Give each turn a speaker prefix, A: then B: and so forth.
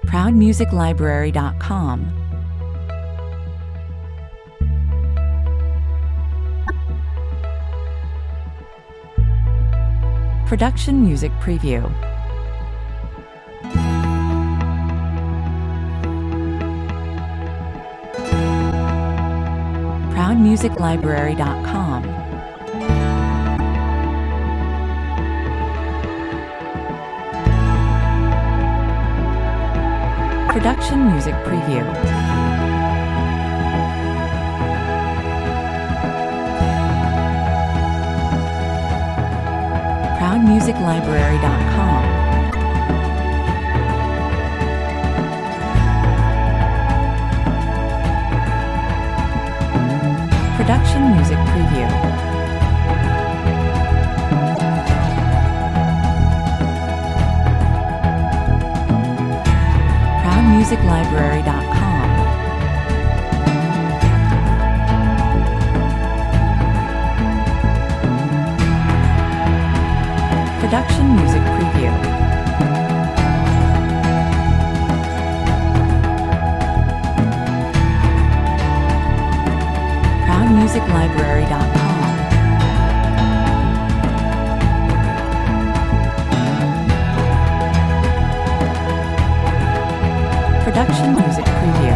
A: ProudMusicLibrary.com. Production Music Preview. ProudMusicLibrary.com. Production Music Preview. ProudMusicLibrary.com. Production Music Preview. ProudMusicLibrary.com. Production Music Preview. ProudMusicLibrary.com. Production Music Preview.